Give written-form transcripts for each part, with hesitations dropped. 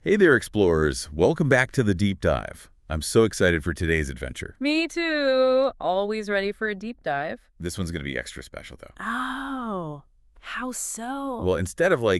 Hey there, explorers. Welcome back to the deep dive. I'm so excited for today's adventure. Me too. Always ready for a deep dive. This one's going to be extra special, though. Oh, how Well, so? instead of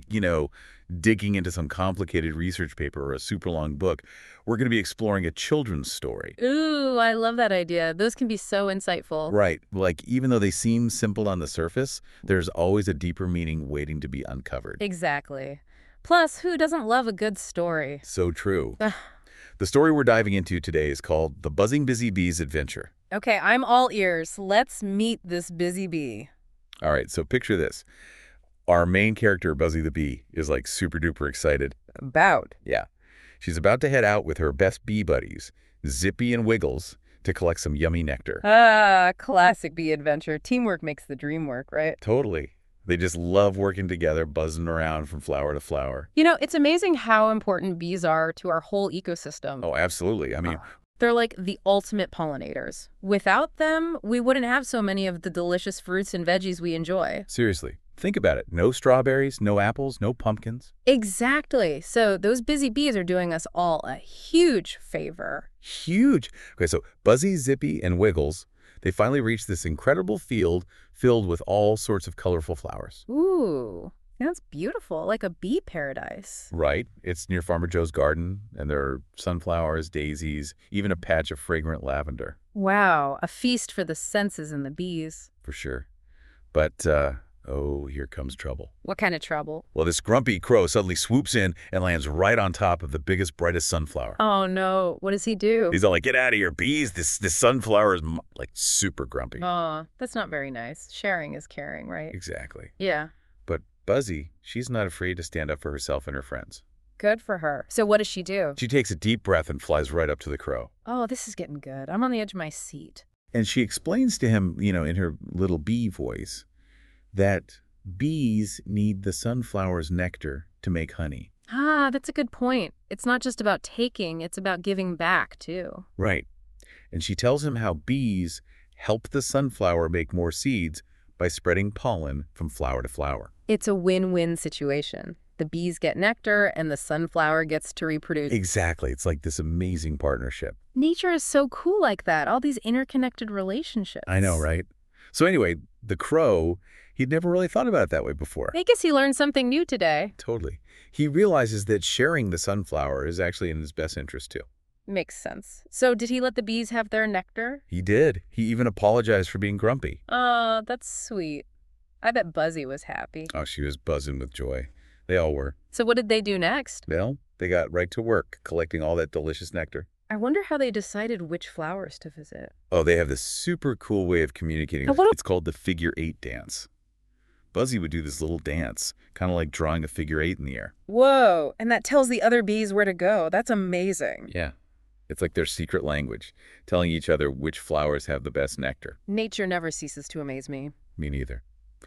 digging into some complicated research paper or a super long book, we're going to be exploring a children's story. Ooh, I love that idea. Those can be so insightful. Right. Like, even though they seem simple on the surface, there's always a deeper meaning waiting to be uncovered. Exactly. Plus, who doesn't love a good story? So true. Ugh. The story we're diving into today is called The Buzzing Busy Bee's Adventure. Okay, I'm all ears. Let's meet this busy bee. All right, so picture this. Our main character, Buzzy the Bee, is like super duper excited. About. Yeah. She's about to head out with her best bee buddies, Zippy and Wiggles, to collect some yummy nectar. Ah, classic bee adventure. Teamwork makes the dream work, right? Totally. They just love working together, buzzing around from flower to flower. You know, it's amazing how important bees are to our whole ecosystem. Oh, absolutely. I mean, They're like the ultimate pollinators. Without them, we wouldn't have so many of the delicious fruits and veggies we enjoy. seriously, think about it. No strawberries, no apples, no pumpkins. Exactly. So those busy bees are doing us all a huge favor. Huge. Okay, so Buzzy, Zippy, and Wiggles, they finally reached this incredible field filled with all sorts of colorful flowers. Ooh, that's beautiful, like a bee paradise. Right. It's near Farmer Joe's garden, and there are sunflowers, daisies, even a patch of fragrant lavender, Wow, a feast for the senses and the bees. for sure. But, oh, here comes trouble. What kind of trouble? Well, this grumpy crow suddenly swoops in and lands right on top of the biggest, brightest sunflower. Oh no, what does he do? He's all like, get out of here, bees. This sunflower is, like, super grumpy. Oh, that's not very nice. Sharing is caring, right? Exactly. Yeah, But Buzzy, she's not afraid to stand up for herself and her friends. good for her. So what does she do? She takes a deep breath and flies right up to the crow. Oh, this is getting good. I'm on the edge of my seat. And she explains to him, in her little bee voice, that bees need the sunflower's nectar to make honey. Ah, that's a good point. It's not just about taking, it's about giving back, too. Right. And she tells him how bees help the sunflower make more seeds by spreading pollen from flower to flower. It's a win-win situation. The bees get nectar, and the sunflower gets to reproduce. Exactly. It's like this amazing partnership. Nature is so cool like that, all these interconnected relationships. I know, right? So anyway, the crow, he'd never really thought about it that way before. I guess he learned something new today. Totally. He realizes that sharing the sunflower is actually in his best interest, too. Makes sense. So did he let the bees have their nectar? He did. He even apologized for being grumpy. Oh, that's sweet. I bet Buzzy was happy. Oh, she was buzzing with joy. They all were. So what did they do next? Well, they got right to work collecting all that delicious nectar. I wonder how they decided which flowers to visit. Oh, they have this super cool way of communicating. Oh, what- It's called the figure eight dance. Buzzy would do this little dance, kind of like drawing a figure eight in the air. Whoa, and that tells the other bees where to go. That's amazing. Yeah. It's like their secret language, telling each other which flowers have the best nectar. Nature never ceases to amaze me. Me neither.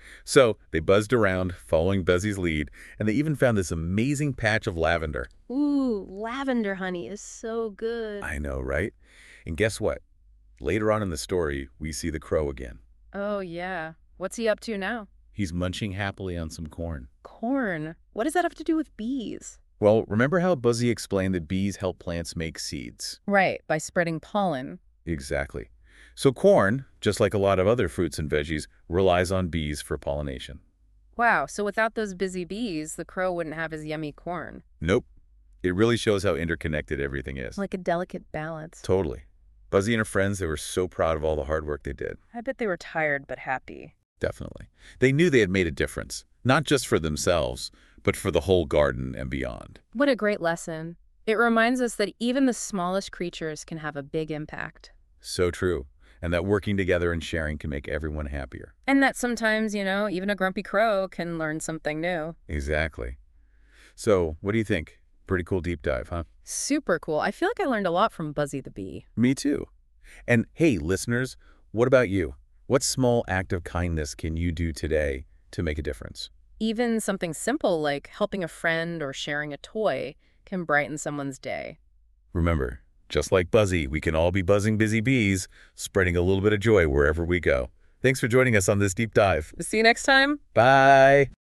So they buzzed around, following Buzzy's lead, and they even found this amazing patch of lavender. Ooh, lavender honey is so good. I know, right? And guess what? Later on in the story, we see the crow again. Oh, yeah. What's he up to now? He's munching happily on some corn. Corn. What does that have to do with bees? Well, remember how Buzzy explained that bees help plants make seeds? Right, by spreading pollen. Exactly. So corn, just like a lot of other fruits and veggies, relies on bees for pollination. Wow, so without those busy bees, the crow wouldn't have his yummy corn. Nope. It really shows how interconnected everything is. Like a delicate balance. Totally. Buzzy and her friends, they were so proud of all the hard work they did. I bet they were tired but happy. Definitely. They knew they had made a difference, not just for themselves, but for the whole garden and beyond. What a great lesson. It reminds us that even the smallest creatures can have a big impact. So true. And that working together and sharing can make everyone happier. And that sometimes, even a grumpy crow can learn something new. Exactly. So, what do you think? Pretty cool deep dive, huh? Super cool. I feel like I learned a lot from Buzzy the Bee. Me too. And hey, listeners, what about you? What small act of kindness can you do today to make a difference? Even something simple like helping a friend or sharing a toy can brighten someone's day. Remember, just like Buzzy, we can all be buzzing busy bees, spreading a little bit of joy wherever we go. Thanks for joining us on this deep dive. See you next time. Bye.